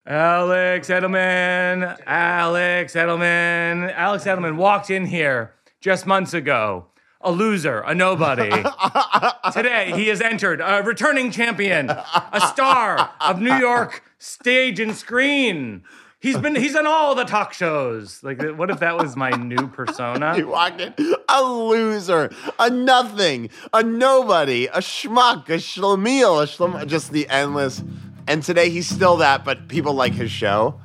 Alex Edelman. Alex Edelman. Alex Edelman walked in here just months ago. A loser, a nobody. Today, he has entered a returning champion, a star of New York stage and screen. He's on all the talk shows. Like, what if that was my new persona? You walk in, a loser, a nothing, a nobody, a schmuck, a schlemiel, just the endless. And today he's still that, but people like his show.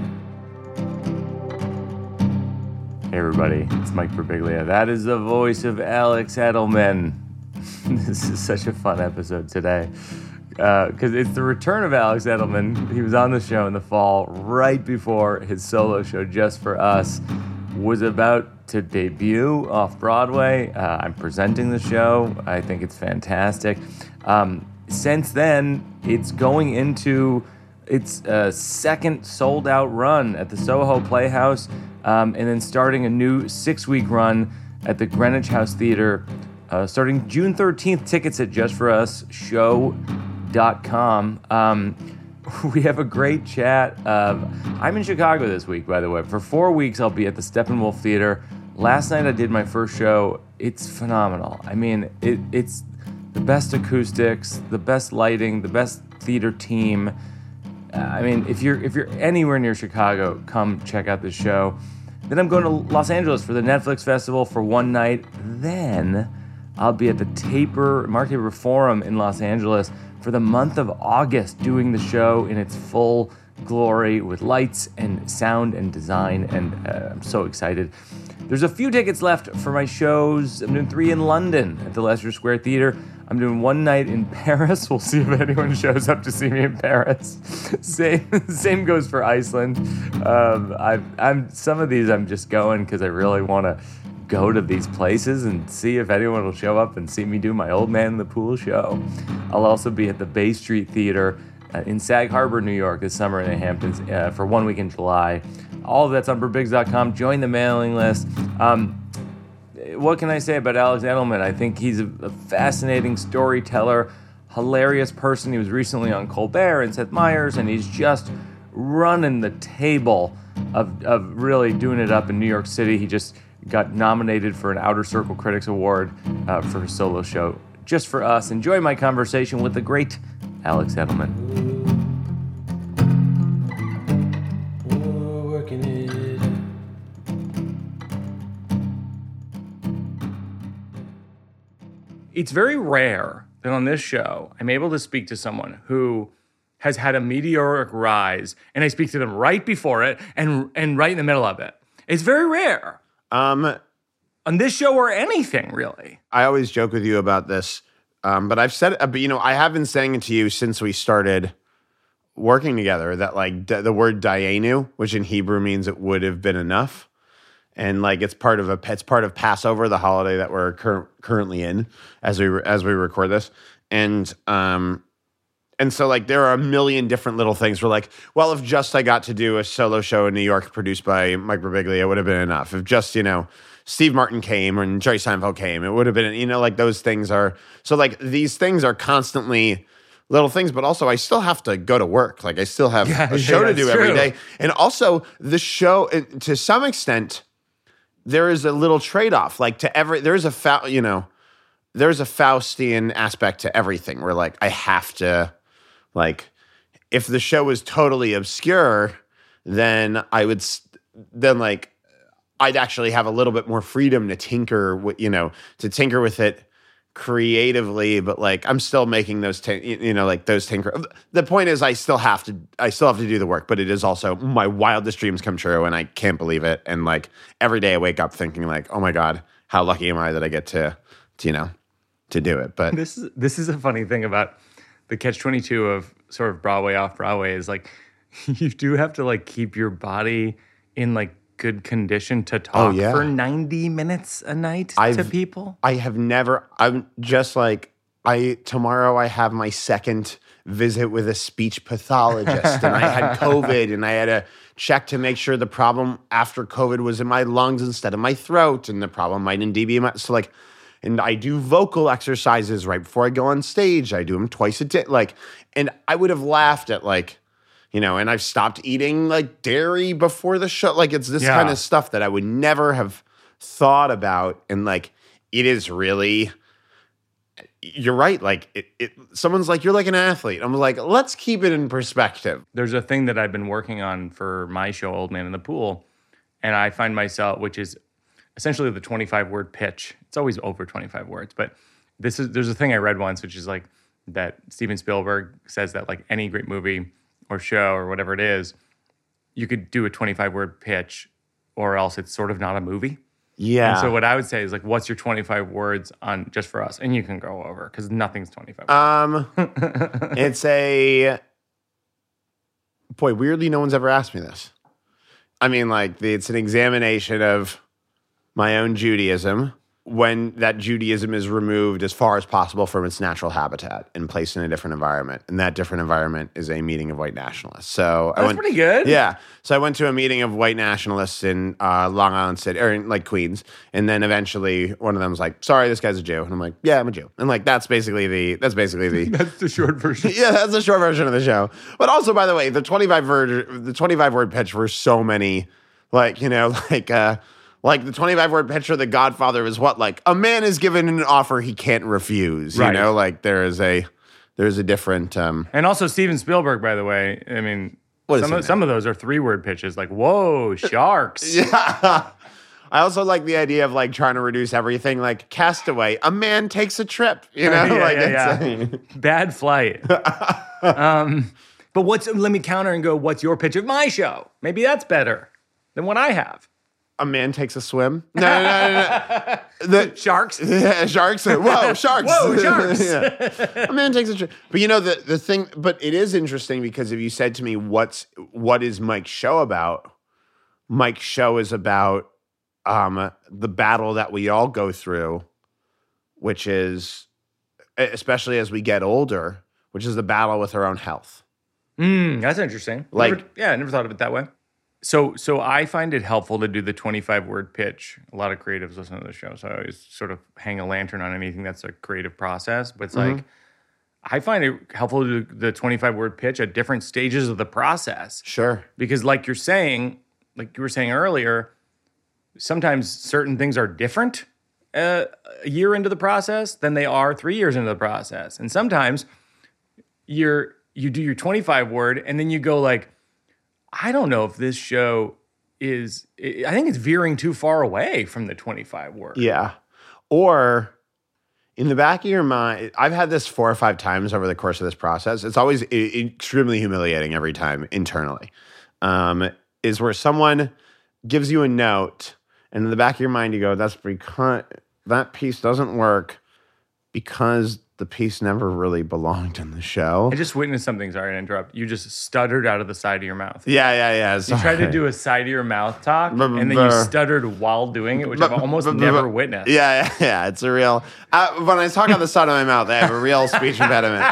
Hey everybody, it's Mike Birbiglia. That is the voice of Alex Edelman. This is such a fun episode today. Because it's the return of Alex Edelman. He was on the show in the fall, right before his solo show, Just For Us, was about to debut off Broadway. I'm presenting the show. I think it's fantastic. Since then, it's going into its second sold-out run at the Soho Playhouse, and then starting a new 6-week run at the Greenwich House Theater, starting June 13th. Tickets at justforus.show.com. We have a great chat. I'm in Chicago this week, by the way. For 4 weeks, I'll be at the Steppenwolf Theater. Last night, I did my first show. It's phenomenal. I mean, it's the best acoustics, the best lighting, the best theater team. I mean, if you're anywhere near Chicago, come check out this show. Then I'm going to Los Angeles for the Netflix Festival for one night. Then I'll be at the Mark Taper Forum in Los Angeles for the month of August, doing the show in its full glory with lights and sound and design, and I'm so excited. There's a few tickets left for my shows. I'm doing 3 in London at the Leicester Square Theater. I'm doing one night in Paris. We'll see if anyone shows up to see me in Paris. Same goes for Iceland. Some of these I'm just going because I really want to go to these places and see if anyone will show up and see me do my Old Man in the Pool show. I'll also be at the Bay Street Theater in Sag Harbor, New York this summer in the Hamptons for 1 week in July. All of that's on Birbigs.com. Join the mailing list. What can I say about Alex Edelman? I think he's a fascinating storyteller, hilarious person. He was recently on Colbert and Seth Meyers, and he's just running the table of really doing it up in New York City. He just got nominated for an Outer Circle Critics Award for his solo show, Just For Us. Enjoy my conversation with the great Alex Edelman. It's very rare that on this show, I'm able to speak to someone who has had a meteoric rise, and I speak to them right before it and right in the middle of it. It's very rare. On this show or anything, really. I always joke with you about this, but I've said it, I have been saying it to you since we started working together, that like the word Dayenu, which in Hebrew means it would have been enough. And like it's part of Passover, the holiday that we're currently in as we record this, and so like there are a million different little things. We're like, well, if just I got to do a solo show in New York produced by Mike Birbiglia, it would have been enough. If just Steve Martin came and Jerry Seinfeld came, it would have been like those things are so like these things are constantly little things, but also I still have to go to work. Like I still have a show to do every day, and also the show to some extent. There is a little trade-off, like there's a Faustian aspect to everything where like I have to, like, if the show is totally obscure, then I'd actually have a little bit more freedom to tinker with it creatively, but like I'm still making those those tinker. The point is I still have to do the work, but it is also my wildest dreams come true, and I can't believe it. And like every day I wake up thinking like, oh my God, how lucky am I that I get to do it. But this is a funny thing about the catch-22 of sort of Broadway off Broadway is like you do have to like keep your body in like good condition to talk for 90 minutes a night to people? I'm just like, tomorrow I have my second visit with a speech pathologist, and I had COVID, and I had to check to make sure the problem after COVID was in my lungs instead of my throat, and the problem might indeed be in my, so like, and I do vocal exercises right before I go on stage. I do them twice a day, like, and I would have laughed at like, and I've stopped eating like dairy before the show. Like it's this Yeah. kind of stuff that I would never have thought about. And like, it is really, you're right. Like someone's like, you're like an athlete. I'm like, let's keep it in perspective. There's a thing that I've been working on for my show, Old Man in the Pool, and I find myself, which is essentially the 25-word pitch. It's always over 25 words, but there's a thing I read once, which is like that Steven Spielberg says that like any great movie or show or whatever it is, you could do a 25-word pitch or else it's sort of not a movie. Yeah. And so what I would say is like, what's your 25 words on Just For Us? And you can go over because nothing's 25 words. It's boy, weirdly, no one's ever asked me this. I mean, like, it's an examination of my own Judaism when that Judaism is removed as far as possible from its natural habitat and placed in a different environment. And that different environment is a meeting of white nationalists. So That's pretty good. Yeah. So I went to a meeting of white nationalists in Long Island City, or in like Queens. And then eventually one of them was like, sorry, this guy's a Jew. And I'm like, yeah, I'm a Jew. And like, that's basically the That's the short version. yeah, that's the short version of the show. But also, by the way, the 25-word pitch were so many, like the 25-word pitch for The Godfather is what, like, a man is given an offer he can't refuse. Right. Like there's a different. And also Steven Spielberg, by the way. I mean, some of those are 3-word pitches, like "Whoa, sharks!" Yeah. I also like the idea of like trying to reduce everything, like Castaway. A man takes a trip. Yeah. Bad flight. But let me counter and go, what's your pitch of my show? Maybe that's better than what I have. A man takes a swim. No. The Sharks. Yeah, sharks. Whoa, sharks. Whoa, sharks. Yeah. A man takes a trip. But the thing, but it is interesting because if you said to me, what is Mike's show about? Mike's show is about the battle that we all go through, which is, especially as we get older, which is the battle with our own health. That's interesting. I never thought of it that way. So I find it helpful to do the 25-word pitch. A lot of creatives listen to the show, so I always sort of hang a lantern on anything that's a creative process. But it's like, I find it helpful to do the 25-word pitch at different stages of the process. Sure. Because like you were saying earlier, sometimes certain things are different a year into the process than they are 3 years into the process. And sometimes you do your 25-word and then you go like, I don't know if this show I think it's veering too far away from the 25-word. Yeah. Or in the back of your mind, I've had this 4 or 5 times over the course of this process. It's always extremely humiliating every time internally. Is where someone gives you a note and in the back of your mind you go, that's because that piece doesn't work because the piece never really belonged in the show. I just witnessed something, sorry to interrupt. You just stuttered out of the side of your mouth. Yeah. You tried to do a side of your mouth talk, and then you stuttered while doing it, which I've almost never witnessed. Yeah. It's a real... when I talk out the side of my mouth, I have a real speech impediment.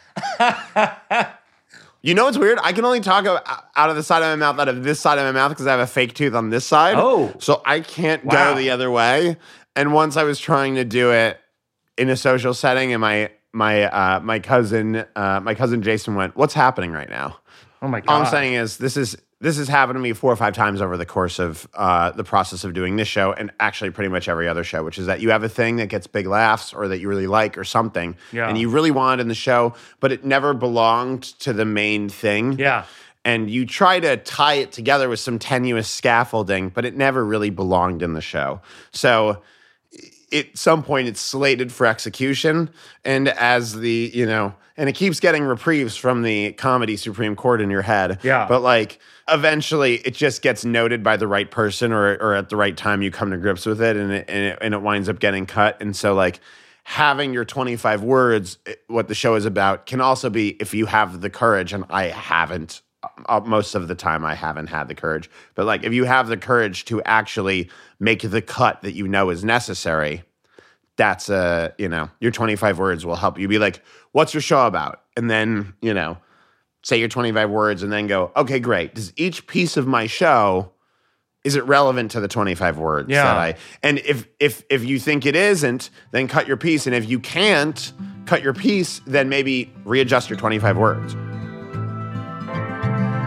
You know what's weird? I can only talk out of the side of my mouth, out of this side of my mouth, because I have a fake tooth on this side. Oh. So I can't go the other way. And once I was trying to do it in a social setting, and my cousin Jason went, "What's happening right now?" Oh my God. All I'm saying is this has happened to me 4 or 5 times over the course of the process of doing this show, and actually pretty much every other show, which is that you have a thing that gets big laughs or that you really like or something, and you really want it in the show, but it never belonged to the main thing. Yeah. And you try to tie it together with some tenuous scaffolding, but it never really belonged in the show. So at some point it's slated for execution, and as and it keeps getting reprieves from the comedy Supreme Court in your head. Yeah. But like eventually it just gets noted by the right person, or at the right time you come to grips with it, and it winds up getting cut. And so like having your 25 words, what the show is about, can also be, if you have the courage, and I haven't. Most of the time I haven't had the courage. But like if you have the courage to actually make the cut that you know is necessary, that's your 25 words will help you be like, what's your show about? And then, say your 25 words and then go, okay, great. Does each piece of my show, is it relevant to the 25 words? Yeah. And if you think it isn't, then cut your piece. And if you can't cut your piece, then maybe readjust your 25 words.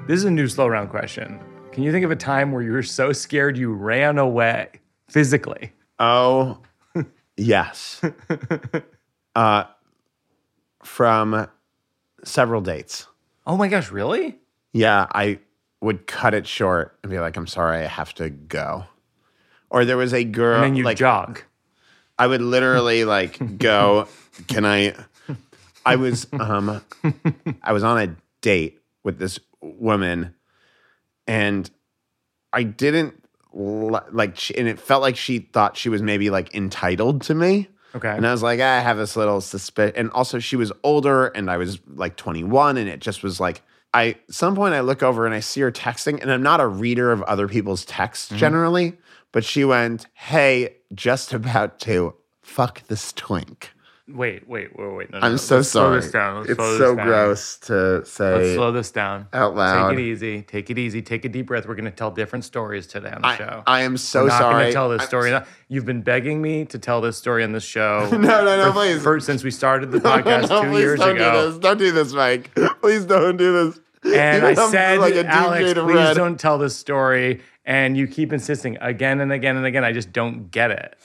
This is a new slow round question. Can you think of a time where you were so scared you ran away physically? Oh, yes. From several dates. Oh my gosh, really? Yeah, I would cut it short and be like, I'm sorry, I have to go. Or there was a girl. And then you jog. I would literally like go, I was on a date with this woman and I didn't and it felt like she thought she was maybe like entitled to me. Okay. And I was like, I have this little suspicion. And also she was older and I was like 21 and it just was like, at some point I look over and I see her texting and I'm not a reader of other people's texts generally, but she went, hey, just about to fuck this twink. Wait. No, I'm so sorry. Slow this down. It's so gross to say. Let's slow this down. Out loud. Take it easy. Take it easy. Take a deep breath. We're going to tell different stories today on the show. I am so We're not sorry. going to tell this story. You've been begging me to tell this story on this show. No, please. Since we started the podcast 2 years ago. Don't do this, Mike. Please don't do this. And I said, like Alex, please don't tell this story. And you keep insisting again and again and again. I just don't get it.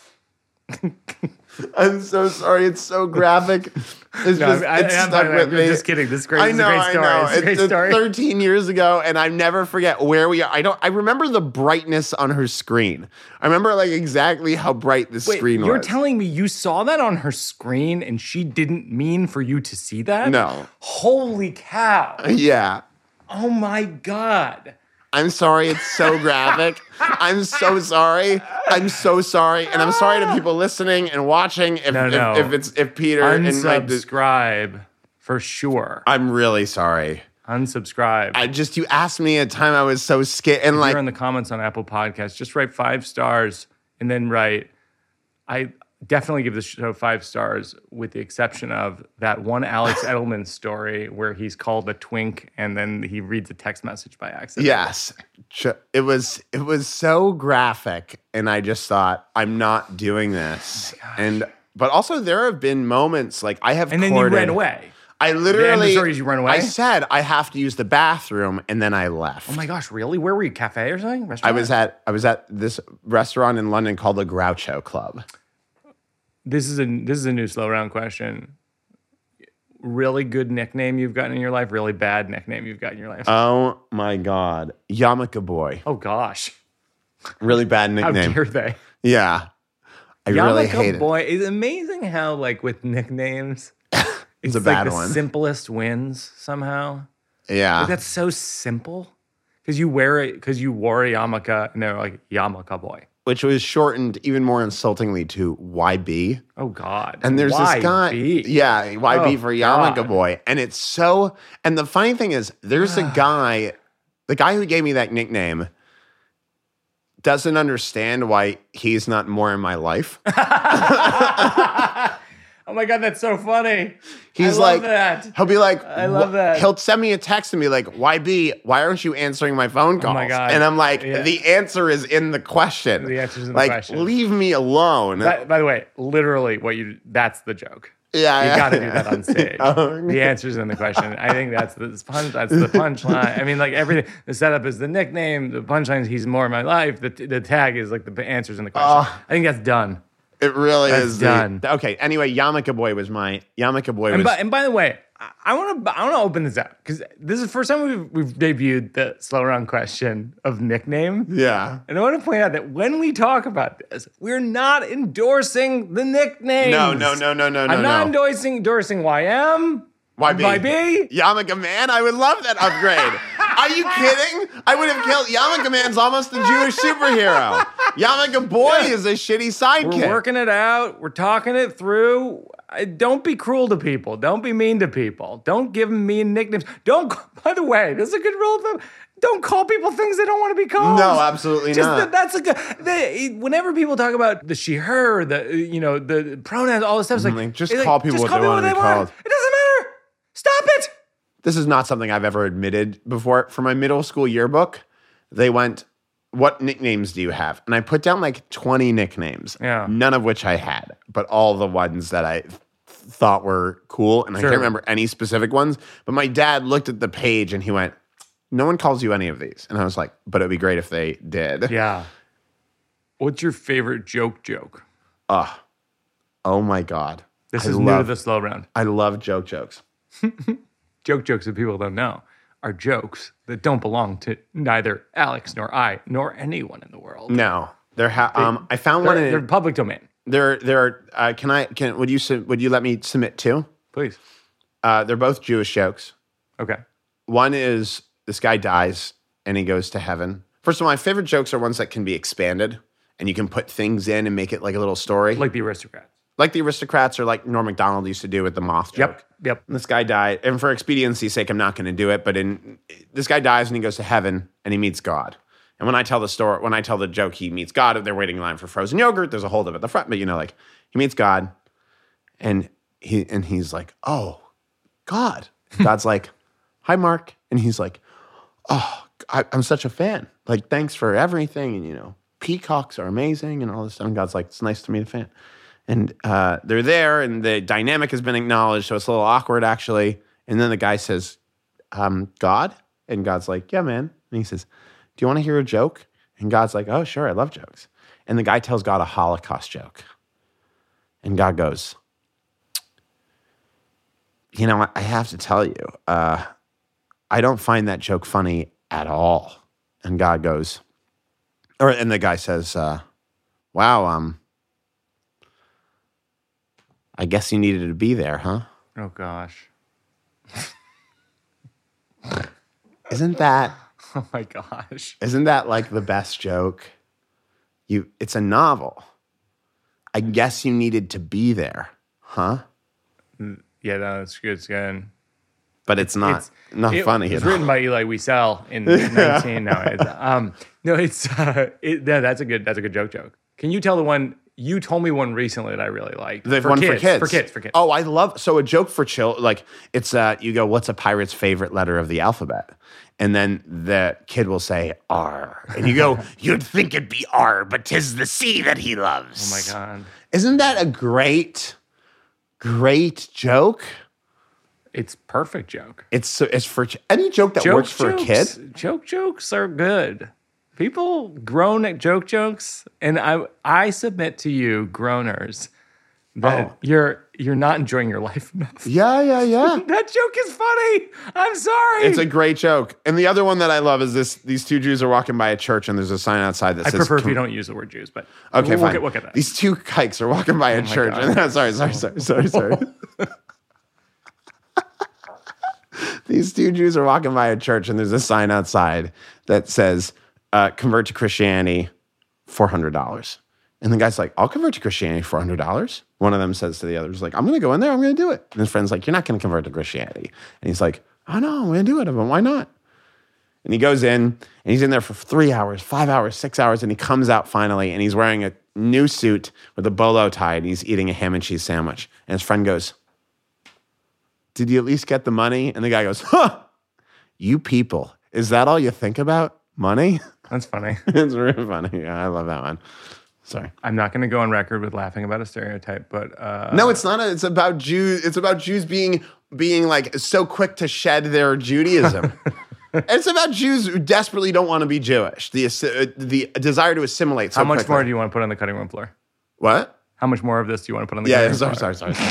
I'm so sorry. It's so graphic. It's stuck with me. I'm just kidding. This is great. I know. It's a great story. 13 years ago, and I never forget where we are. I remember the brightness on her screen. I remember like exactly how bright the screen was. You're telling me you saw that on her screen and she didn't mean for you to see that? No. Holy cow. Yeah. Oh my God. I'm sorry. It's so graphic. I'm so sorry. I'm so sorry. And I'm sorry to people listening and watching if Peter unsubscribe for sure. I'm really sorry. Unsubscribe. You asked me a time I was so scared. And if you're in the comments on Apple Podcasts, just write 5 stars and then write, I definitely give this show 5 stars with the exception of that one Alex Edelman story where he's called a twink and then he reads a text message by accident. Yes. It was so graphic and I just thought, I'm not doing this. But also there have been moments like I have And then you ran away. I literally, the end of the story is you ran away? I said I have to use the bathroom and then I left. Oh my gosh, really? Where were you? Cafe or something? Restaurant? I was at this restaurant in London called the Groucho Club. This is a new slow round question. Really good nickname you've gotten in your life, really bad nickname you've got in your life. Oh my God. Yarmulke Boy. Oh gosh. Really bad nickname. How dare they? Yeah. I really hate Yarmulke Boy. It's amazing how like with nicknames, it's a bad like one. The simplest wins somehow. Yeah. Like, that's so simple. Because you wore a yarmulke and they're like Yarmulke Boy. Which was shortened even more insultingly to YB. Oh, God. And there's this guy. Yeah, YB for Yarmulke Boy. And it's so, and the funny thing is, there's a guy, the guy who gave me that nickname doesn't understand why he's not more in my life. Oh my God, that's so funny. He's I love that. He'll be like, I love that. He'll send me a text and be like, YB, why aren't you answering my phone calls? Oh my God. And I'm like, the answer is in the question. The answer's in the question. Like, leave me alone. By the way, literally that's the joke. Yeah, you got to do that on stage. The answer's in the question. I think that's the punchline. I mean, like everything. The setup is the nickname. The punchline is he's more in my life. The tag is like the answers in the question. I think that's done. It really is done. Okay. Anyway, Yarmulke Boy was my Yarmulke Boy. And by the way, I want to open this up because this is the first time we've debuted the slow round question of nickname. Yeah. And I want to point out that when we talk about this, we're not endorsing the nicknames. No. I'm not endorsing YM. YB? Yarmulke Man? I would love that upgrade. Are you kidding? I would have killed Yarmulke Man's almost a Jewish superhero. Yarmulke Boy is a shitty sidekick. We're working it out. We're talking it through. Don't be cruel to people. Don't be mean to people. Don't give them mean nicknames. By the way, this is a good rule of thumb. Don't call people things they don't want to be called. No, absolutely not. That's a good. Whenever people talk about the she, her, the pronouns, all this stuff, it's like just call people what they want to be called. It doesn't matter. Stop it. This is not something I've ever admitted before. For my middle school yearbook, they went, what nicknames do you have? And I put down like 20 nicknames, none of which I had, but all the ones that I thought were cool. And I can't remember any specific ones. But my dad looked at the page and he went, No one calls you any of these. And I was like, but it'd be great if they did. Yeah. What's your favorite joke? Oh my God. This is new to the slow round. I love jokes. Jokes that people don't know are jokes that don't belong to neither Alex nor I nor anyone in the world. No. I found one. They're public domain. Would you let me submit two? Please. They're both Jewish jokes. Okay. One is this guy dies and he goes to heaven. First of all, my favorite jokes are ones that can be expanded and you can put things in and make it like a little story. Like the Aristocrats. Like the Aristocrats or like Norm Macdonald used to do with the moth joke. Yep. And this guy died. And for expediency's sake, I'm not going to do it. But this guy dies and he goes to heaven and he meets God. And when I tell the joke, he meets God. They're waiting in line for frozen yogurt. There's a holdup at the front. But he meets God and he's like, oh, God. God's like, hi, Mark. And he's like, oh, I'm such a fan. Like, thanks for everything. And, peacocks are amazing and all this stuff. And God's like, it's nice to meet a fan. And they're there, and the dynamic has been acknowledged, so it's a little awkward, actually. And then the guy says, God? And God's like, yeah, man. And he says, do you want to hear a joke? And God's like, oh, sure, I love jokes. And the guy tells God a Holocaust joke. And God goes, I have to tell you, I don't find that joke funny at all. And God goes, and the guy says, wow, I guess you needed to be there, huh? Oh, gosh. Isn't that... Oh, my gosh. Isn't that like the best joke? It's a novel. I guess you needed to be there, huh? Yeah, no, it's good. It's good. But it's not funny. It's written by Elie Wiesel in 19. That's a good joke. Can you tell the one? You told me one recently that I really liked. The one for kids. For kids. Oh, I love, so a joke for like, it's, you go, what's a pirate's favorite letter of the alphabet? And then the kid will say R. And you go, you'd think it'd be R, but 'tis the C that he loves. Oh my God. Isn't that a great joke? It's perfect joke. It's for any joke that works for a kid. Jokes are good. People groan at jokes, and I submit to you, groaners, that you're not enjoying your life enough. Yeah. That joke is funny. I'm sorry. It's a great joke. And the other one that I love is these two Jews are walking by a church, and there's a sign outside that says... I prefer if you don't use the word Jews, but okay, fine. We'll get that. These two kikes are walking by a church. And, sorry. These two Jews are walking by a church, and there's a sign outside that says... convert to Christianity, $400. And the guy's like, I'll convert to Christianity, $400. One of them says to the others, like, I'm going to go in there, I'm going to do it. And his friend's like, you're not going to convert to Christianity. And he's like, oh no, I'm going to do it. But why not? And he goes in, and he's in there for 3 hours, 5 hours, 6 hours, and he comes out finally, and he's wearing a new suit with a bolo tie, and he's eating a ham and cheese sandwich. And his friend goes, did you at least get the money? And the guy goes, you people, is that all you think about? Money? That's funny. It's really funny. Yeah, I love that one. Sorry. I'm not going to go on record with laughing about a stereotype, but no, it's not. It's about Jews. It's about Jews being like so quick to shed their Judaism. It's about Jews who desperately don't want to be Jewish. The desire to assimilate. So how much quickly. more do you want to put on the cutting room floor? What? How much more of this do you want to put on the cutting room floor? Sorry.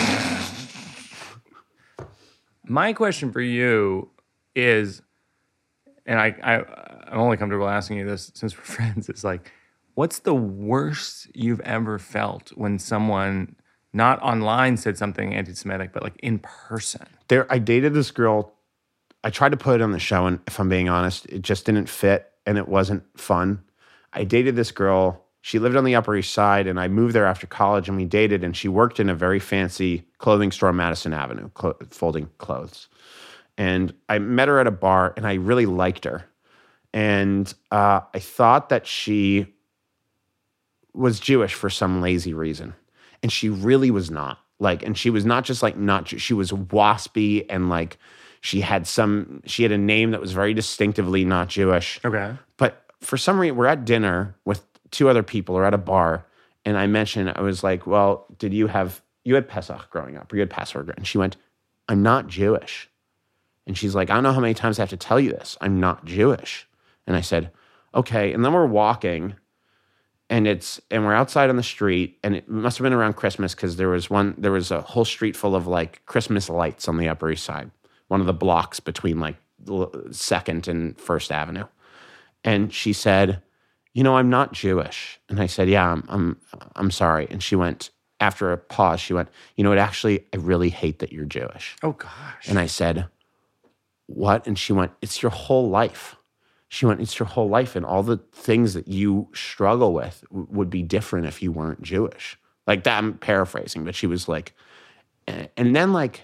My question for you is, and I'm only comfortable asking you this since we're friends, it's like, what's the worst you've ever felt when someone, not online, said something anti-Semitic, but like in person? I dated this girl. I tried to put it on the show, and if I'm being honest, it just didn't fit, and it wasn't fun. I dated this girl. She lived on the Upper East Side, and I moved there after college, and we dated, and she worked in a very fancy clothing store on Madison Avenue, folding clothes. And I met her at a bar, and I really liked her. And I thought that she was Jewish for some lazy reason. And she really was not. And she was not just she was waspy, and she had a name that was very distinctively not Jewish. Okay. But for some reason, we're at dinner with two other people or at a bar, and I was like, well, you had Pesach growing up, or you had Passover? And she went, I'm not Jewish. And she's like, I don't know how many times I have to tell you this. I'm not Jewish. And I said, okay. And then we're walking and we're outside on the street, and it must have been around Christmas because there was a whole street full of like Christmas lights on the Upper East Side, one of the blocks between like 2nd and 1st Avenue. And she said, I'm not Jewish. And I said, yeah, I'm sorry. And she went, after a pause, she went, I really hate that you're Jewish. Oh, gosh. And I said, what? And she went, it's your whole life. She went, it's your whole life. And all the things that you struggle with would be different if you weren't Jewish. Like that, I'm paraphrasing, but she was like, and then like,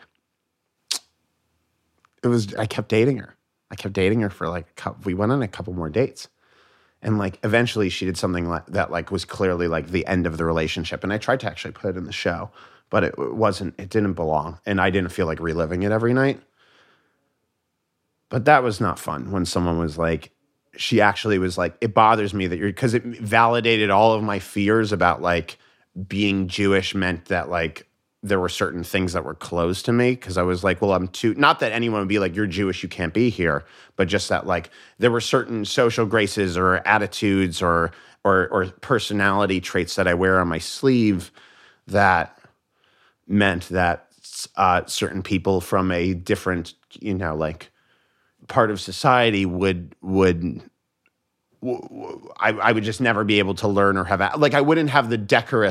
I kept dating her. For like, we went on a couple more dates. And like, eventually she did something like that, like was clearly like the end of the relationship. And I tried to actually put it in the show, but it didn't belong. And I didn't feel like reliving it every night. But that was not fun when someone was like, she actually was like, it bothers me that because it validated all of my fears about like being Jewish meant that like there were certain things that were closed to me. Cause I was like, well, not that anyone would be like, you're Jewish, you can't be here. But just that like there were certain social graces or attitudes or personality traits that I wear on my sleeve that meant that certain people from a different, like part of society I would just never be able to learn or have, like I wouldn't have the decorum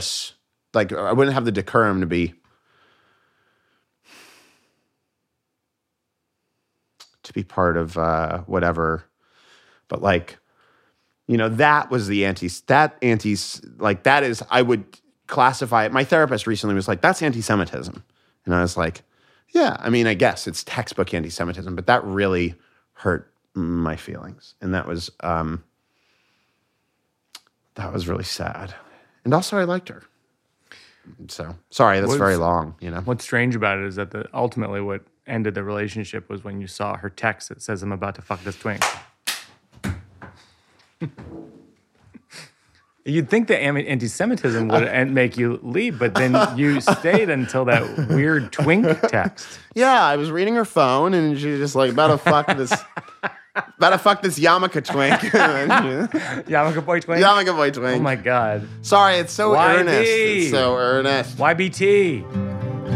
to be part of whatever. But like, that was that is, I would classify it. My therapist recently was like, that's anti-Semitism. And I was like, yeah, I mean, I guess it's textbook anti-Semitism, but that really hurt my feelings. And that was really sad. And also I liked her. So, sorry, that's very long, What's strange about it is that ultimately what ended the relationship was when you saw her text that says, I'm about to fuck this twink. You'd think that anti-Semitism would make you leave, but then you stayed until that weird twink text. Yeah, I was reading her phone, and she was just like, about to fuck this yarmulke twink. Yarmulke boy twink? Yarmulke boy twink. Oh, my God. Sorry, it's so YB. earnest. It's so earnest. YBT.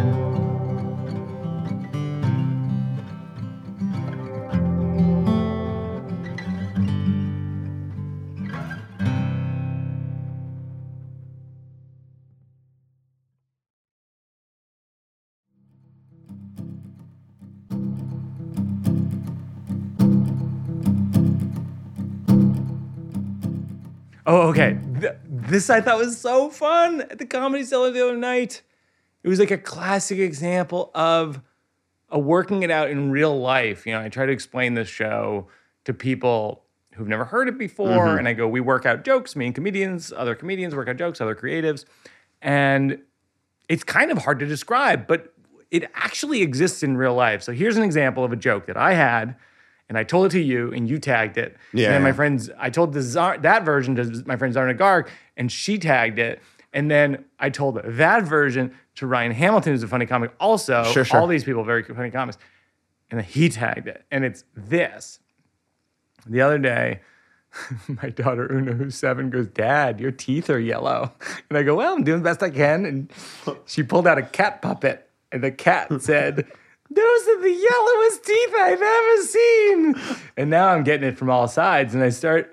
Oh, okay. This I thought was so fun at the Comedy Cellar the other night. It was like a classic example of working it out in real life. I try to explain this show to people who've never heard it before, and I go, we work out jokes, me and comedians, other comedians work out jokes, other creatives, and it's kind of hard to describe, but it actually exists in real life. So here's an example of a joke that I had, and I told it to you, and you tagged it. Yeah. And then my friends, I told that version to my friend Zarna Garg, and she tagged it. And then I told that version to Ryan Hamilton, who's a funny comic also. Sure. All these people, very funny comics. And then he tagged it. And it's this. The other day, my daughter Una, who's 7, goes, Dad, your teeth are yellow. And I go, well, I'm doing the best I can. And she pulled out a cat puppet. And the cat said, those are the yellowest teeth I've ever seen. And now I'm getting it from all sides. And I started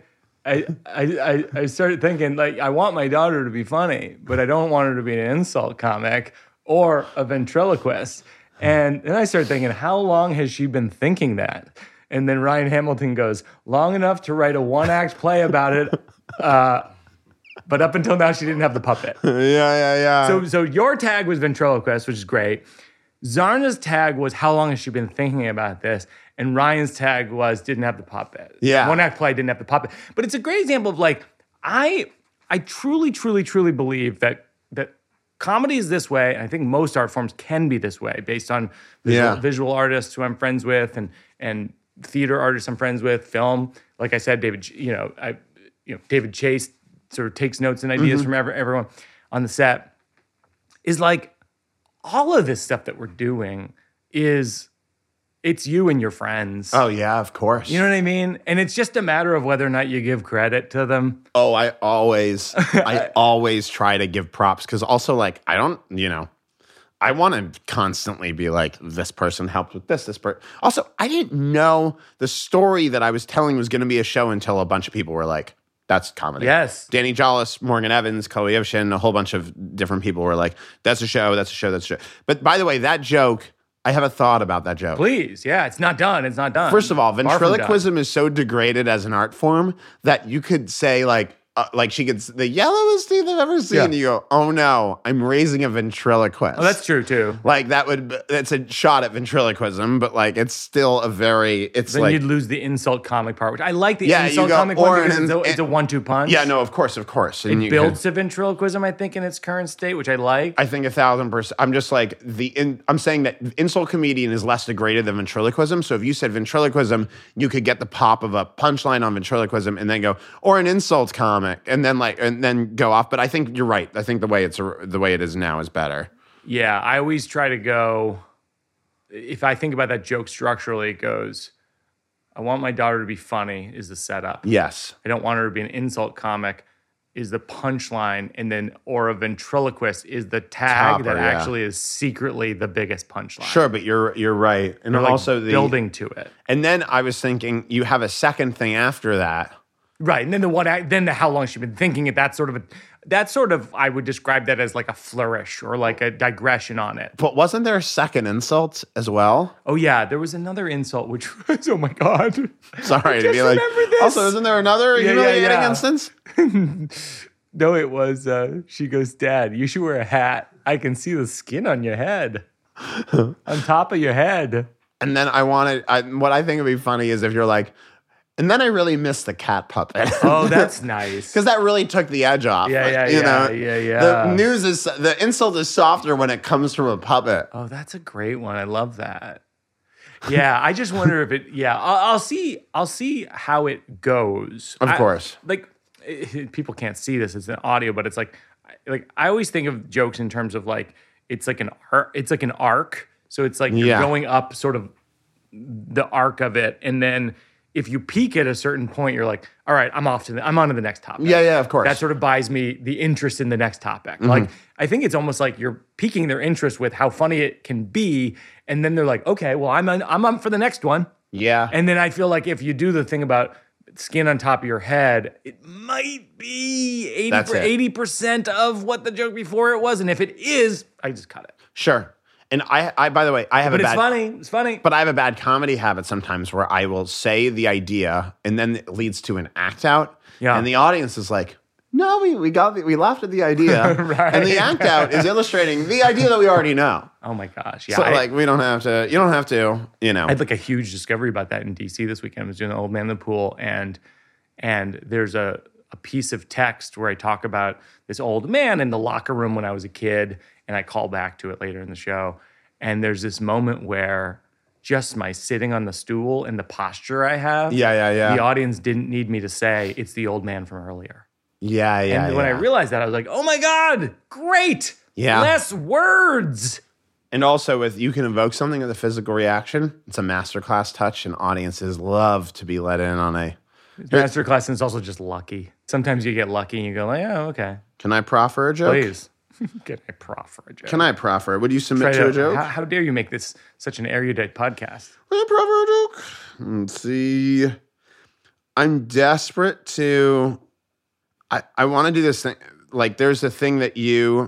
thinking, like, I want my daughter to be funny, but I don't want her to be an insult comic or a ventriloquist. And then I started thinking, how long has she been thinking that? And then Ryan Hamilton goes, long enough to write a 1-act play about it. But up until now, she didn't have the puppet. Yeah. So your tag was ventriloquist, which is great. Zarna's tag was, how long has she been thinking about this? And Ryan's tag was, didn't have the puppet. Yeah. 1-act play, didn't have the puppet. But it's a great example of like, I truly, truly, truly believe that comedy is this way. And I think most art forms can be this way based on visual artists who I'm friends with and theater artists I'm friends with, film. Like I said, David Chase sort of takes notes and ideas from everyone on the set. Is like, all of this stuff that we're doing is It's you and your friends. Oh yeah, of course. You know what I mean? And it's just a matter of whether or not you give credit to them. Oh, I always try to give props because also like I don't, I want to constantly be like, this person helped with this person. Also, I didn't know the story that I was telling was going to be a show until a bunch of people were like, that's comedy. Yes. Danny Jollis, Morgan Evans, Chloe Evshin, a whole bunch of different people were like, that's a show, that's a show, that's a show. But by the way, that joke, I have a thought about that joke. Please. Yeah, it's not done. It's not done. First of all, Far from done. ventriloquism is so degraded as an art form that you could say like she gets the yellowest teeth I've ever seen. Yeah. And you go, oh no, I'm raising a ventriloquist. Oh, that's true too. Like that's a shot at ventriloquism, but like it's still it's Then like you'd lose the insult comic part, which I like the Yeah, insult you go, comic or one because an- it's a 1-2 punch. yeah, no, of course. And It builds to ventriloquism, I think, in its current state, which I like. I think 1,000%. I'm just like I'm saying that insult comedian is less degraded than ventriloquism. So if you said ventriloquism, you could get the pop of a punchline on ventriloquism and then go, or an insult comic, and then go off. But I think you're right. I think the way it is now is better. Yeah, I always try to go, if I think about that joke structurally, it goes, I want my daughter to be funny is the setup. Yes. I don't want her to be an insult comic is the punchline, and then or a ventriloquist is the tag Topper, that yeah. actually is secretly the biggest punchline. Sure, but you're right. And Or like also building to it. And then I was thinking you have a second thing after that. Right, and then the how long she's been thinking it. That's sort of I would describe that as like a flourish or like a digression on it. But wasn't there a second insult as well? Oh yeah, there was another insult which was oh my god. Sorry I to be just like. remembered this. Also, isn't there another humiliating yeah. instance? No, it was. She goes, Dad, you should wear a hat. I can see the skin on your head, on top of your head. And then what I think would be funny is if you're like, and then I really miss the cat puppet. Oh, that's nice. Because that really took the edge off. Yeah. The insult is softer when it comes from a puppet. Oh, that's a great one. I love that. Yeah, I just wonder if it. Yeah, I'll see how it goes. Of course. People can't see this as an audio, but it's like I always think of jokes in terms of like it's like an arc. It's like an arc. So it's like you're going up sort of the arc of it, and then if you peak at a certain point, you're like, all right, I'm on to the next topic. Yeah, of course. That sort of buys me the interest in the next topic. Like, I think it's almost like you're piquing their interest with how funny it can be. And then they're like, okay, well, I'm up for the next one. Yeah. And then I feel like if you do the thing about skin on top of your head, it might be 80% of what the joke before it was. And if it is, I just cut it. Sure. And I by the way, I have But it's funny. But I have a bad comedy habit sometimes where I will say the idea and then it leads to an act out. Yeah. And the audience is like, no, we laughed at the idea. Right. And the act out is illustrating the idea that we already know. Oh my gosh. Yeah. So we don't have to, you don't have to, I had like a huge discovery about that in DC this weekend. I was doing the Old Man in the Pool, and there's a piece of text where I talk about this old man in the locker room when I was a kid, and I call back to it later in the show. And there's this moment where just my sitting on the stool and the posture I have, the audience didn't need me to say, it's the old man from earlier. Yeah. And when I realized that, I was like, oh my God, great. Yeah. Less words. And also you can evoke something with a physical reaction. It's a masterclass touch, and audiences love to be let in on a Masterclass, and it's also just lucky. Sometimes you get lucky and you go, like, oh, okay. Can I proffer a joke? Please. Can I proffer a joke? Can I proffer? Would you submit to a joke? How dare you make this such an erudite podcast? Can I proffer a joke? Let's see. I'm desperate to... I want to do this thing. Like, there's a thing that you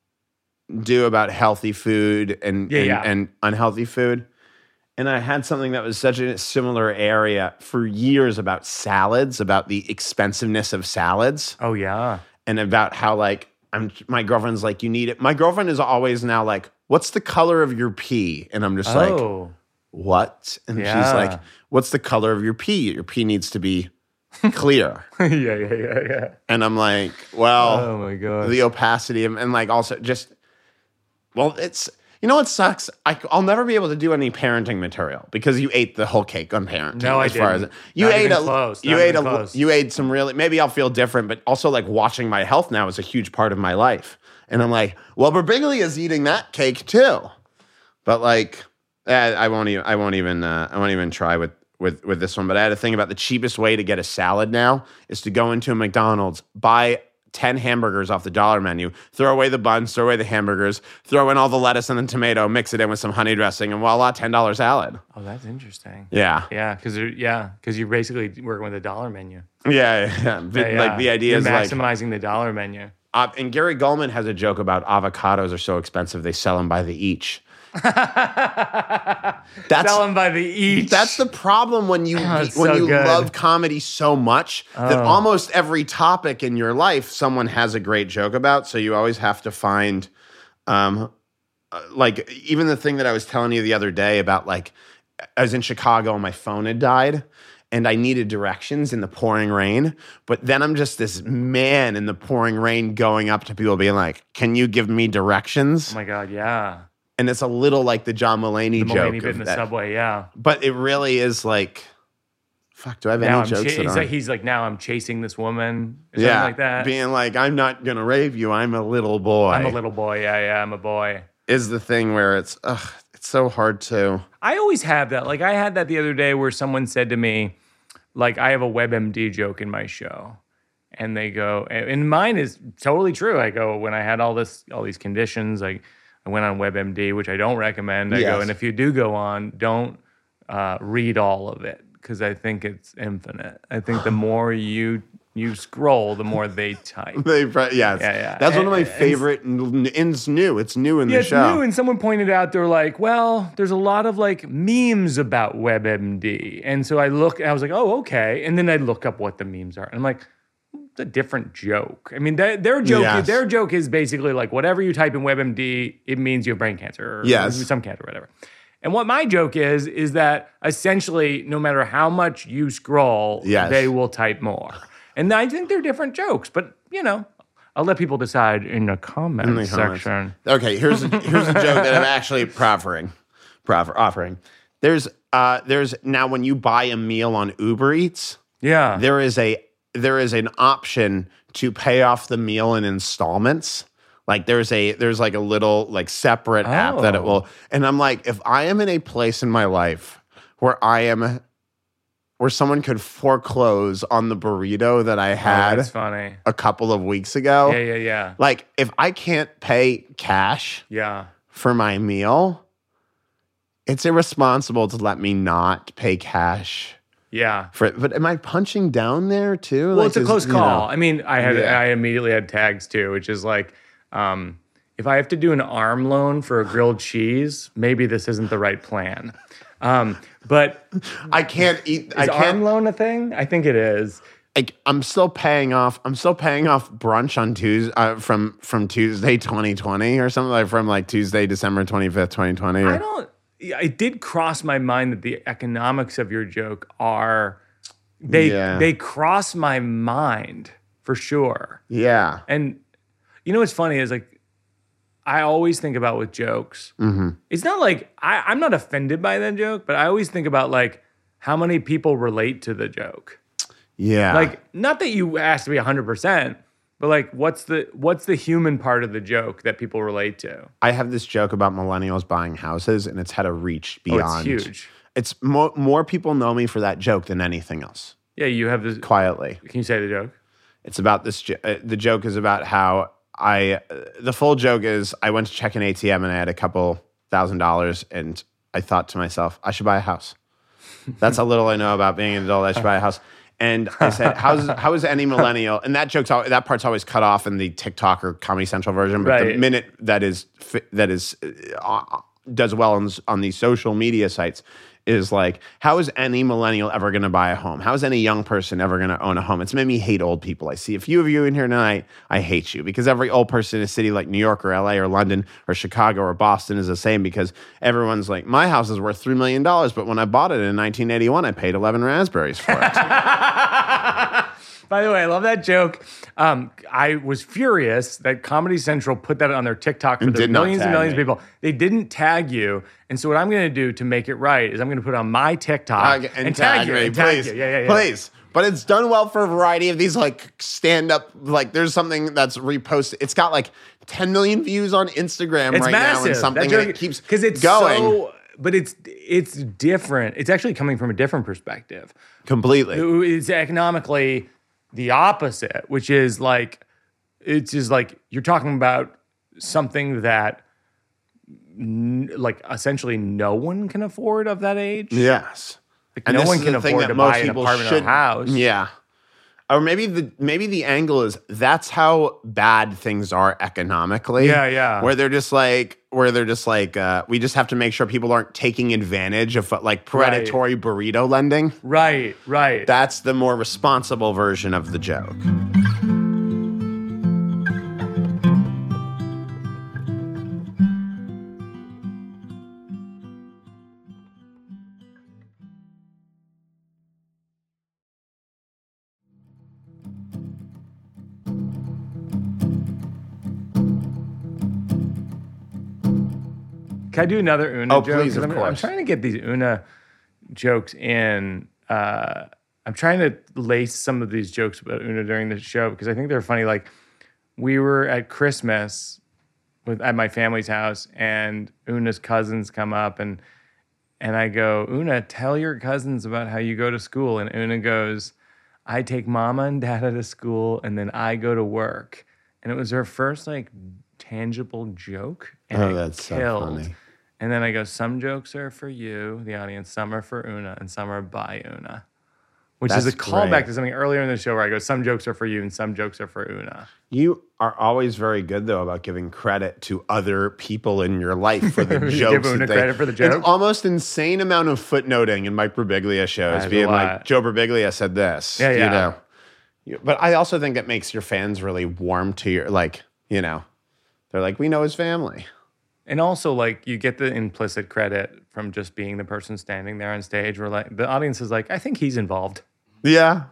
do about healthy food and unhealthy food. And I had something that was such a similar area for years about salads, about the expensiveness of salads. Oh, yeah. And about how, like, my girlfriend's like, you need it. My girlfriend is always now like, what's the color of your pee? And I'm just like, what? And she's like, what's the color of your pee? Your pee needs to be clear. Yeah. And I'm like, well, oh my God. The opacity and like also just, well, it's, you know what sucks? I'll never be able to do any parenting material because you ate the whole cake on parenting. No, I didn't. You Not ate even a close. you Not ate even a close. you ate some really, maybe I'll feel different, but also like watching my health now is a huge part of my life. And I'm like, well, Birbiglia is eating that cake too. But like, I won't even. I won't even. I won't even try with this one. But I had to think about the cheapest way to get a salad now is to go into a McDonald's, buy 10 hamburgers off the dollar menu, throw away the buns, throw away the hamburgers, throw in all the lettuce and the tomato, mix it in with some honey dressing, and voila, $10 salad. Oh, that's interesting. Yeah. Yeah, because you're basically working with a dollar menu. Yeah. Like the idea you're is maximizing the dollar menu. And Gary Gulman has a joke about avocados are so expensive they sell them by the each. Sell them by the each. That's the problem when you love comedy so much that almost every topic in your life someone has a great joke about. So you always have to find, like even the thing that I was telling you the other day about, like I was in Chicago and my phone had died. And I needed directions in the pouring rain. But then I'm just this man in the pouring rain going up to people being like, can you give me directions? Oh my God, yeah. And it's a little like the John Mulaney joke. Mulaney bit in the subway, yeah. But it really is like, fuck, do I have any jokes? He's like, now I'm chasing this woman. Or something like that. Being like, I'm not going to rape you. I'm a little boy. I'm a little boy. Yeah, I'm a boy. Is the thing where it's so hard to. I always have that. Like I had that the other day where someone said to me, like, I have a WebMD joke in my show. And they go, and mine is totally true. I go, when I had all these conditions, I went on WebMD, which I don't recommend. I go, and if you do go on, don't read all of it because I think it's infinite. I think the more you scroll, the more they type. Yes. Yeah. That's one of my favorite, and it's new. It's new in the show. Yeah, it's new, and someone pointed out, they're like, well, there's a lot of like memes about WebMD. And so I was like, oh, okay. And then I look up what the memes are. And I'm like, it's a different joke. I mean, their joke is basically like whatever you type in WebMD, it means you have brain cancer or some cancer or whatever. And what my joke is that essentially no matter how much you scroll, they will type more. And I think they're different jokes, but I'll let people decide in the comment section. Okay, here's a joke that I'm actually offering. There's now when you buy a meal on Uber Eats, there is an option to pay off the meal in installments. Like there's like a little like separate app that it will. And I'm like, if I am in a place in my life where someone could foreclose on the burrito that I had a couple of weeks ago. Yeah. Like if I can't pay cash for my meal, it's irresponsible to let me not pay cash. Yeah. But am I punching down there too? Well, it's a close call. I mean, I immediately had tags too, which is like, if I have to do an arm loan for a grilled cheese, maybe this isn't the right plan. But I can't eat. Is arm loan a thing? I think it is. I'm still paying off brunch on Tuesday from Tuesday 2020 or something, like from like Tuesday December 25th 2020. It did cross my mind that the economics of your joke are they cross my mind for sure. Yeah. And what's funny is like I always think about with jokes. Mm-hmm. It's not like I'm not offended by that joke, but I always think about like how many people relate to the joke. Yeah. Like not that you ask to be 100%, but like what's the human part of the joke that people relate to? I have this joke about millennials buying houses, and it's had a reach beyond. It's huge. It's more people know me for that joke than anything else. Yeah, you have this quietly. Can you say the joke? It's about this. The joke is about how the full joke is I went to check an ATM and I had a couple $1,000 and I thought to myself, I should buy a house. That's how little I know about being an adult. I should buy a house. And I said, how is any millennial? And that part's always cut off in the TikTok or Comedy Central version. But the minute that does well on these social media sites is like, how is any millennial ever going to buy a home? How is any young person ever going to own a home? It's made me hate old people. I see a few of you in here tonight. I hate you because every old person in a city like New York or LA or London or Chicago or Boston is the same because everyone's like, my house is worth $3 million, but when I bought it in 1981, I paid 11 raspberries for it. By the way, I love that joke. I was furious that Comedy Central put that on their TikTok for the millions and millions of people. They didn't tag you. And so what I'm going to do to make it right is I'm going to put it on my TikTok and tag you. Please. Yeah. Please. But it's done well for a variety of these like stand-up, like there's something that's reposted. It's got like 10 million views on Instagram it's right massive. Now and something that it keeps because it's going. So but it's different. It's actually coming from a different perspective. Completely. It's economically the opposite, which is like, it's just like you're talking about something that like essentially no one can afford of that age. Yes. Like no one can afford to buy an apartment or a house. Yeah. Or maybe the angle is that's how bad things are economically. Yeah. Where they're just like we just have to make sure people aren't taking advantage of like predatory burrito lending. Right. That's the more responsible version of the joke. Can I do another Una joke? Please, of course. I'm trying to get these Una jokes in. I'm trying to lace some of these jokes about Una during the show because I think they're funny. Like, we were at Christmas at my family's house, and Una's cousins come up, and I go, Una, tell your cousins about how you go to school. And Una goes, I take mama and dada to school, and then I go to work. And it was her first, like, tangible joke. And that's killed. So funny. And then I go, some jokes are for you, the audience, some are for Una, and some are by Una. Which is a callback to something earlier in the show where I go, some jokes are for you and some jokes are for Una. You are always very good, though, about giving credit to other people in your life for the jokes. You give Una credit for the joke? It's almost insane amount of footnoting in Mike Birbiglia shows, being like, Joe Birbiglia said this. Yeah. You know. But I also think it makes your fans really warm to your, like, you know, they're like, we know his family. And also, like, you get the implicit credit from just being the person standing there on stage where, like, the audience is like, I think he's involved. Yeah.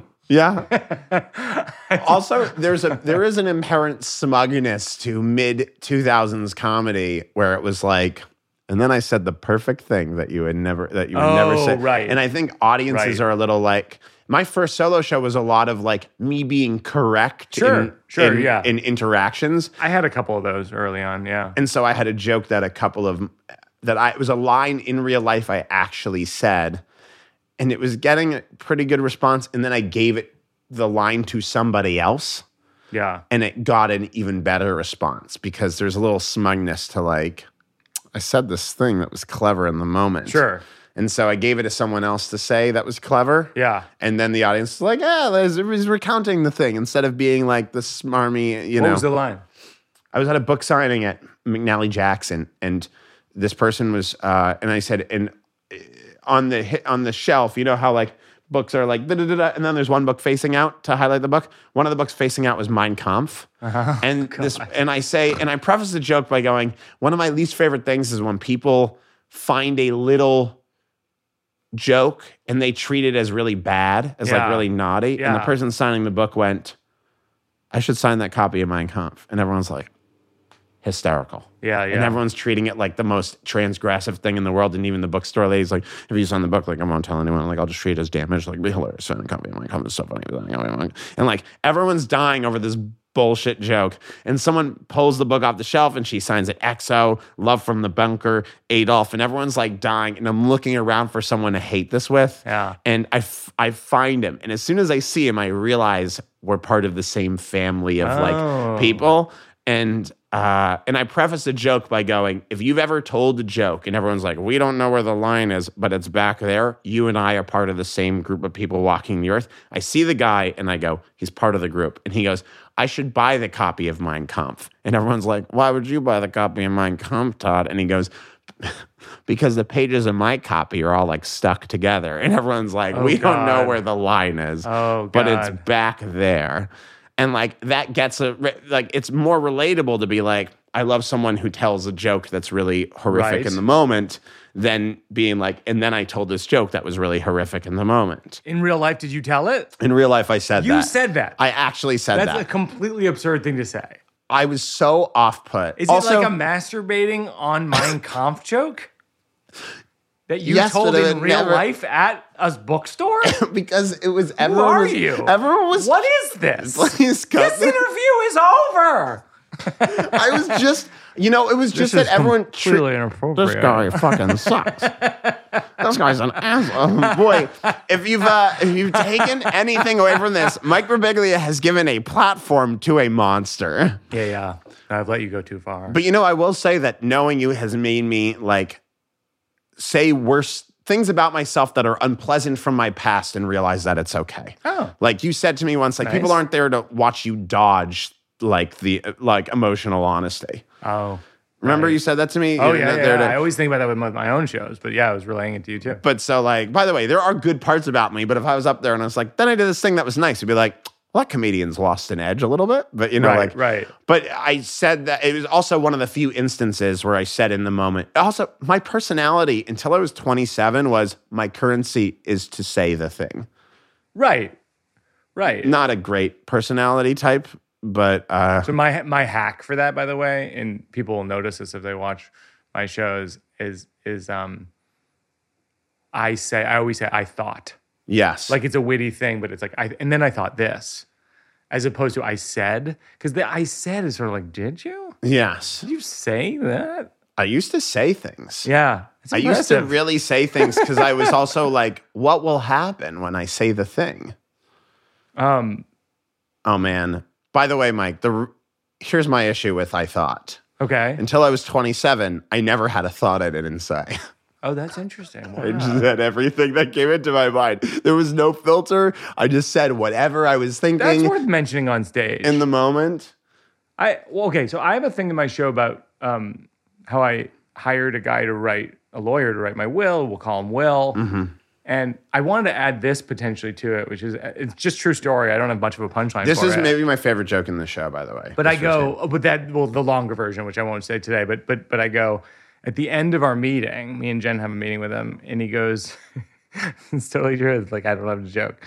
Also, there is an inherent smugness to mid-2000s comedy where it was like, and then I said the perfect thing that you would never say. Right. And I think audiences are a little like, my first solo show was a lot of like me being correct in interactions. I had a couple of those early on, yeah. And so I had a joke that it was a line in real life I actually said, and it was getting a pretty good response, and then I gave the line to somebody else. Yeah. And it got an even better response because there's a little smugness to like, I said this thing that was clever in the moment. Sure. And so I gave it to someone else to say that was clever. Yeah. And then the audience was like, he's recounting the thing instead of being like the smarmy, you know. What was the line? I was at a book signing at McNally Jackson, and this person was, and I said, and on the shelf, you know how like books are like da-da-da-da, and then there's one book facing out to highlight the book. One of the books facing out was Mein Kampf. And I preface the joke by going, one of my least favorite things is when people find a little joke and they treat it as really bad, as like really naughty. Yeah. And the person signing the book went, I should sign that copy of Mein Kampf. And everyone's like, hysterical. Yeah. And everyone's treating it like the most transgressive thing in the world. And even the bookstore lady's like, if you sign the book, like, I won't tell anyone. Like, I'll just treat it as damage. Like, it'd be hilarious. Sign a copy of Mein Kampf. It's so funny. And like, everyone's dying over this bullshit joke. And someone pulls the book off the shelf and she signs it XO, Love from the Bunker, Adolf. And everyone's like dying. And I'm looking around for someone to hate this with. Yeah. And I find him. And as soon as I see him, I realize we're part of the same family of like people. And I preface the joke by going, if you've ever told a joke and everyone's like, we don't know where the line is, but it's back there, you and I are part of the same group of people walking the earth. I see the guy and I go, he's part of the group. And he goes, I should buy the copy of Mein Kampf. And everyone's like, why would you buy the copy of Mein Kampf, Todd? And he goes, because the pages of my copy are all like stuck together. And everyone's like, don't know where the line is, but it's back there. And like that gets it's more relatable to be like, I love someone who tells a joke that's really horrific in the moment than being like, and then I told this joke that was really horrific in the moment. In real life, did you tell it? In real life, I said that. You said that. I actually said that. That's a completely absurd thing to say. I was so off-put. Is it like a masturbating on Mein Kampf joke? That you told in real life at a bookstore? Because it was Who are you? Everyone was. What is this? Please cut this interview is over. You know, it was just that everyone clearly inappropriate. This guy fucking sucks. This guy's an asshole. Boy, if you've taken anything away from this, Mike Birbiglia has given a platform to a monster. Yeah. I've let you go too far. But you know, I will say that knowing you has made me like say worse things about myself that are unpleasant from my past and realize that it's okay. Oh. Like you said to me once, like people aren't there to watch you dodge like emotional honesty. Oh. Remember you said that to me? Oh, yeah. I always think about that with my own shows, but yeah, I was relaying it to you too. But so like, by the way, there are good parts about me, but if I was up there and I was like, then I did this thing that was nice, you'd be like, well, that comedian's lost an edge a little bit, but you know, right. But I said that it was also one of the few instances where I said in the moment, also my personality until I was 27 was my currency is to say the thing. Right. Not a great personality type, but so my hack for that, by the way, and people will notice this if they watch my shows, is I always say I thought. Yes. Like it's a witty thing, but it's like and then I thought this, as opposed to I said, because the I said is sort of like, did you? Yes. Did you say that? I used to say things. Yeah. I used to really say things because I was also like, what will happen when I say the thing? Oh man. By the way, Mike, here's my issue with I thought. Okay. Until I was 27, I never had a thought I didn't say. Oh, that's interesting. Wow. I just said everything that came into my mind. There was no filter. I just said whatever I was thinking. That's worth mentioning on stage. In the moment. So I have a thing in my show about how I hired a lawyer to write my will. We'll call him Will. Mm-hmm. And I wanted to add this potentially to it, which is, it's just true story. I don't have much of a punchline This for it. is maybe my favorite joke in the show, by the way. But the longer version, which I won't say today, but I go, at the end of our meeting, me and Jen have a meeting with him, and he goes, it's totally true. It's like, I don't have to joke.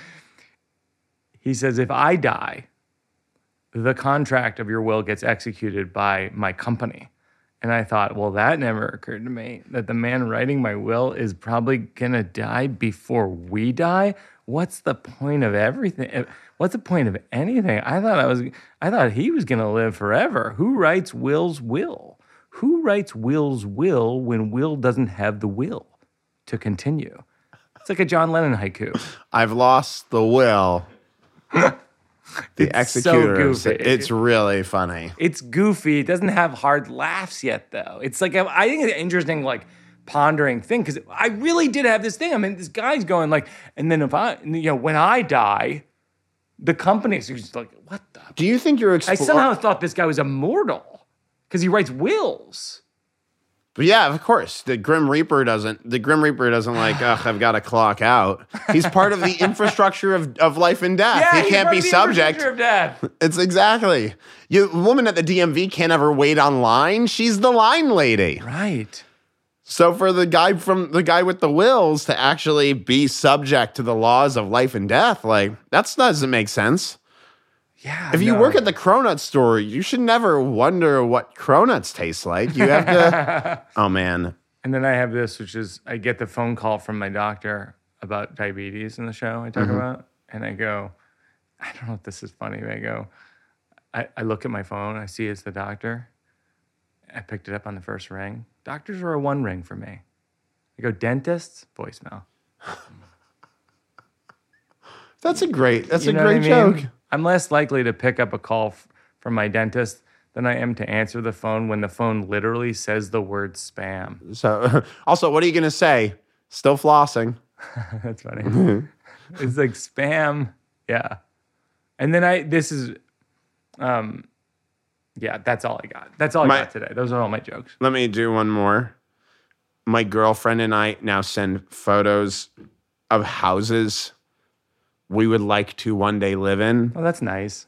He says, if I die, the contract of your will gets executed by my company. And I thought, well, that never occurred to me, that the man writing my will is probably going to die before we die. What's the point of everything? What's the point of anything? I thought he was going to live forever. Who writes Will's will? Who writes Will's will when Will doesn't have the will to continue? It's like a John Lennon haiku. I've lost the will. The executor. So goofy. It's really funny. It's goofy. It doesn't have hard laughs yet, though. It's like, I think it's an interesting, like, pondering thing, because I really did have this thing. I mean, this guy's going like, and then when I die, the company's just like, what the? Do you think you're I somehow thought this guy was immortal because he writes wills. But yeah, of course. The Grim Reaper doesn't like, ugh, I've got to clock out. He's part of the infrastructure of life and death. Yeah, he can't be subject. Of death. It's exactly. A woman at the DMV can't ever wait on line. She's the line lady. Right. So for the guy with the wills to actually be subject to the laws of life and death, like that doesn't make sense. Yeah. If you work at the Cronut store, you should never wonder what Cronuts taste like. You have to. Oh man. And then I have this, which is I get the phone call from my doctor about diabetes in the show I talk about, and I go, I don't know if this is funny. But I go, I look at my phone, I see it's the doctor. I picked it up on the first ring. Doctors are a one ring for me. I go, dentists, voicemail. That's a great I mean? joke. I'm less likely to pick up a call from my dentist than I am to answer the phone when the phone literally says the word spam. So, also, what are you going to say? Still flossing. That's funny. It's like spam. Yeah. And then that's all I got. That's all I got today. Those are all my jokes. Let me do one more. My girlfriend and I now send photos of houses we would like to one day live in. Oh, that's nice.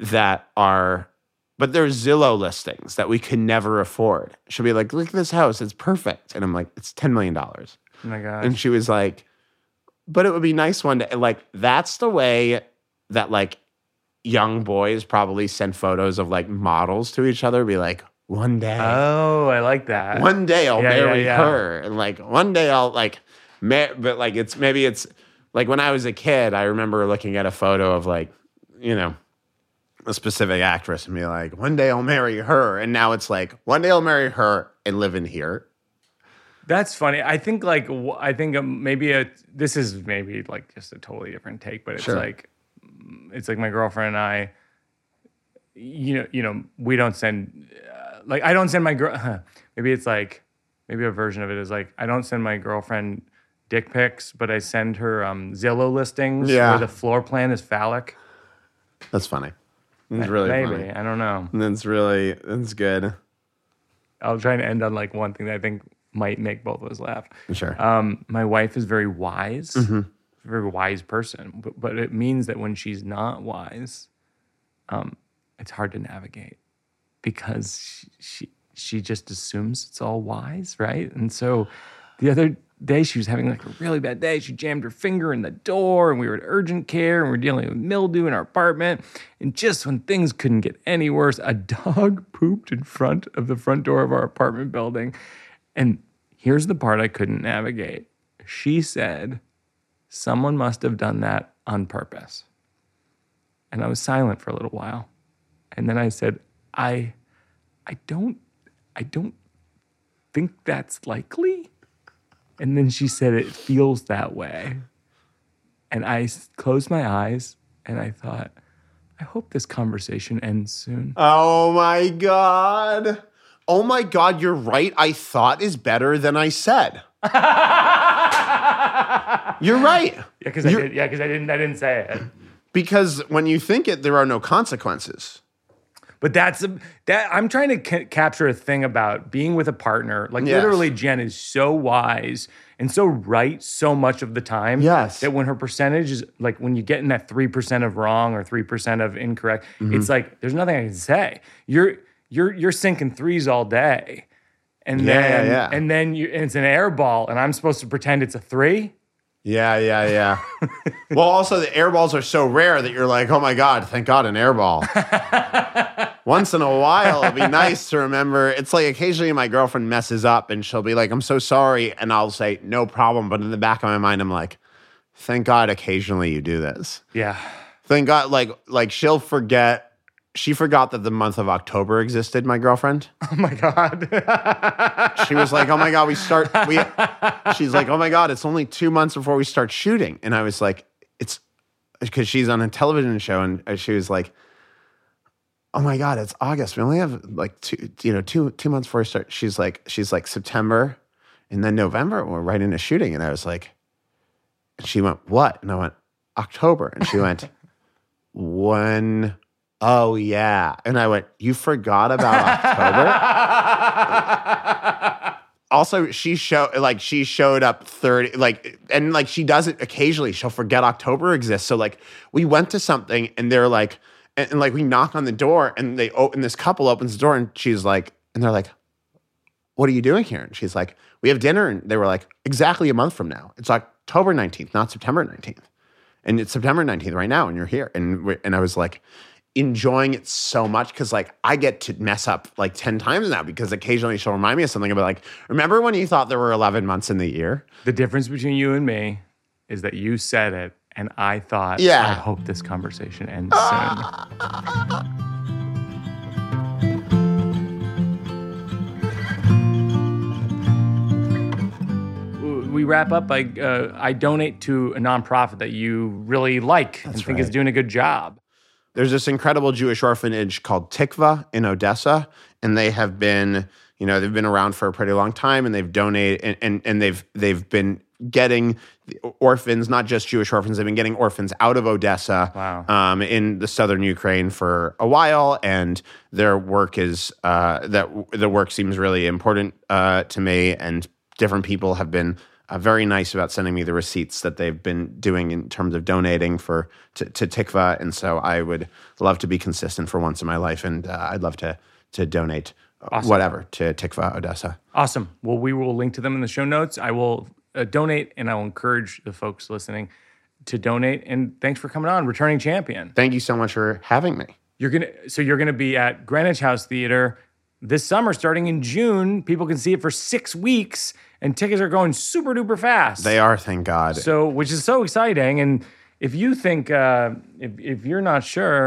But they're Zillow listings that we could never afford. She'll be like, look at this house. It's perfect. And I'm like, it's $10 million. Oh my gosh. And she was like, but it would be nice one day. Like, that's the way that like young boys probably send photos of like models to each other. Be like, one day. Oh, I like that. One day I'll marry her. And like, one day I'll like, but like, it's like when I was a kid, I remember looking at a photo of like, a specific actress and be like, one day I'll marry her. And now it's like, one day I'll marry her and live in here. That's funny. I think like this is maybe like just a totally different take, but it's Sure. it's like my girlfriend and I. You know, we don't send like I don't send my girl. Maybe it's like maybe a version of it is like I don't send my girlfriend dick pics, but I send her Zillow listings where the floor plan is phallic. That's funny. It's really maybe funny. I don't know. That's good. I'll try and end on like one thing that I think might make both of us laugh. Sure. My wife is very wise, a very wise person, but it means that when she's not wise, it's hard to navigate because she just assumes it's all wise, right? And so the other day she was having like a really bad day. She jammed her finger in the door and we were at urgent care and we're dealing with mildew in our apartment. And just when things couldn't get any worse, a dog pooped in front of the front door of our apartment building. And here's the part I couldn't navigate. She said, someone must have done that on purpose. And I was silent for a little while. And then I said, I don't think that's likely. And then she said, it feels that way. And I closed my eyes and I thought, I hope this conversation ends soon. Oh my God. Oh my God, you're right. I thought is better than I said. You're right. Yeah, because I did. Yeah, because I didn't say it. Because when you think it, there are no consequences. But that I'm trying to capture a thing about being with a partner. Like literally, Jen is so wise and so right so much of the time. Yes. That when her percentage is like when you get in that 3% of wrong or 3% of incorrect, it's like there's nothing I can say. You're sinking threes all day, and then it's an air ball, and I'm supposed to pretend it's a three. Yeah. Well, also the air balls are so rare that you're like, oh my God, thank God an air ball. Once in a while, it'd be nice to remember. It's like occasionally my girlfriend messes up and she'll be like, I'm so sorry. And I'll say, no problem. But in the back of my mind, I'm like, thank God occasionally you do this. Yeah. Thank God, like she'll forget. She forgot that the month of October existed, my girlfriend. Oh my God. She was like, oh my God, she's like, oh my God, it's only 2 months before we start shooting. And I was like, it's because she's on a television show and she was like, oh my God, it's August. We only have like two months before we start. She's like September and then November. We're right into shooting. And I was like, and she went, what? And I went, October. And she went, when? Oh yeah. And I went, you forgot about October? Also, she showed up 30, and she does it occasionally. She'll forget October exists. So we went to something and they're like, and we knock on the door and this couple opens the door and she's like, and they're like, what are you doing here? And she's like, we have dinner. And they were like, exactly a month from now. It's October 19th, not September 19th. And it's September 19th right now and you're here. And I was like, enjoying it so much because I get to mess up 10 times now because occasionally she'll remind me of something about remember when you thought there were 11 months in the year? The difference between you and me is that you said it and I thought, I hope this conversation ends soon. We wrap up by I donate to a nonprofit that you really like and think is doing a good job. There's this incredible Jewish orphanage called Tikva in Odessa, and they have been, they've been around for a pretty long time, and they've donated, and they've been getting orphans, not just Jewish orphans, they've been getting orphans out of Odessa, in the southern Ukraine for a while, and their work is the work seems really important to me, and different people have been very nice about sending me the receipts that they've been doing in terms of donating to Tikva. And so I would love to be consistent for once in my life. And I'd love to donate whatever to Tikva Odessa. Awesome. Well, we will link to them in the show notes. I will donate and I will encourage the folks listening to donate. And thanks for coming on, Returning Champion. Thank you so much for having me. You're going to be at Greenwich House Theater this summer, starting in June. People can see it for 6 weeks, and tickets are going super duper fast. They are, thank God. So, which is so exciting. And if you think, if you're not sure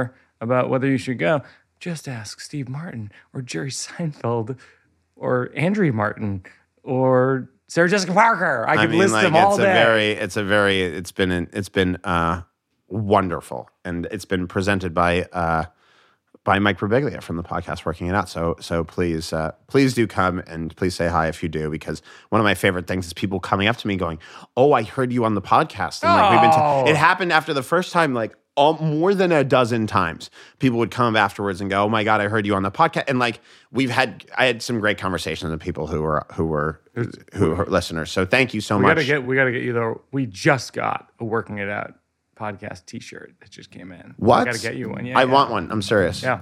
about whether you should go, just ask Steve Martin or Jerry Seinfeld or Andrea Martin or Sarah Jessica Parker. I could list them all day. It's been wonderful, and it's been presented by Mike Birbiglia from the podcast Working It Out. So please do come, and please say hi if you do, because one of my favorite things is people coming up to me going, "Oh, I heard you on the podcast." And like it happened after the first time, like more than a dozen times. People would come afterwards and go, "Oh my God, I heard you on the podcast." And like I had some great conversations with people who were listeners. So thank you so much. We gotta get you though. We just got a Working It Out podcast T-shirt that just came in. What? I gotta get you one. Yeah, I want one. I'm serious. Yeah.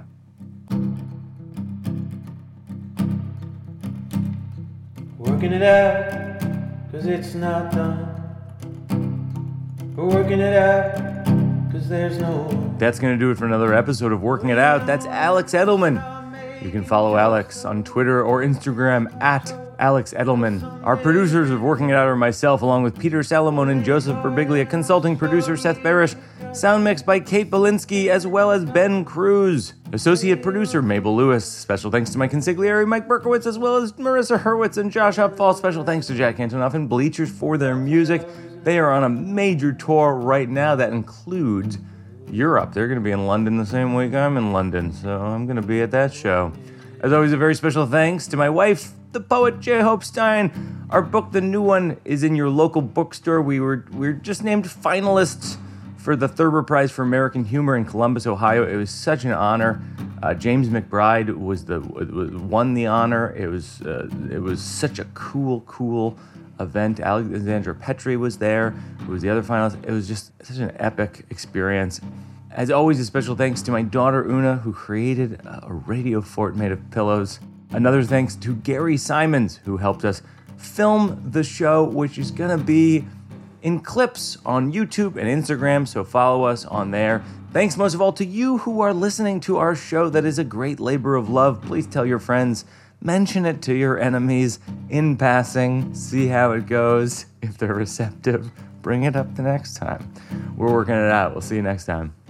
Working it out, 'cause it's not done. We're working it out, 'cause there's no one. That's gonna do it for another episode of Working It Out. That's Alex Edelman. You can follow Alex on Twitter or Instagram at Alex Edelman. Our producers of Working It Out are myself, along with Peter Salamone and Joseph Birbiglia, consulting producer Seth Barish, sound mix by Kate Belinsky, as well as Ben Cruz, associate producer Mabel Lewis. Special thanks to my consigliere Mike Berkowitz, as well as Marissa Hurwitz and Josh Upfall. Special thanks to Jack Antonoff and Bleachers for their music. They are on a major tour right now that includes Europe. They're going to be in London the same week I'm in London, so I'm going to be at that show. As always, a very special thanks to my wife, the poet J. Hope Stein. Our book, The New One, is in your local bookstore. We're just named finalists for the Thurber Prize for American Humor in Columbus, Ohio. It was such an honor. James McBride won the honor. It was such a cool event. Alexandra Petri was there, who was the other finalist. It was just such an epic experience. As always, a special thanks to my daughter Una, who created a radio fort made of pillows. Another thanks to Gary Simons, who helped us film the show, which is going to be in clips on YouTube and Instagram, so follow us on there. Thanks most of all to you who are listening to our show. That is a great labor of love. Please tell your friends. Mention it to your enemies in passing. See how it goes. If they're receptive, bring it up the next time. We're working it out. We'll see you next time.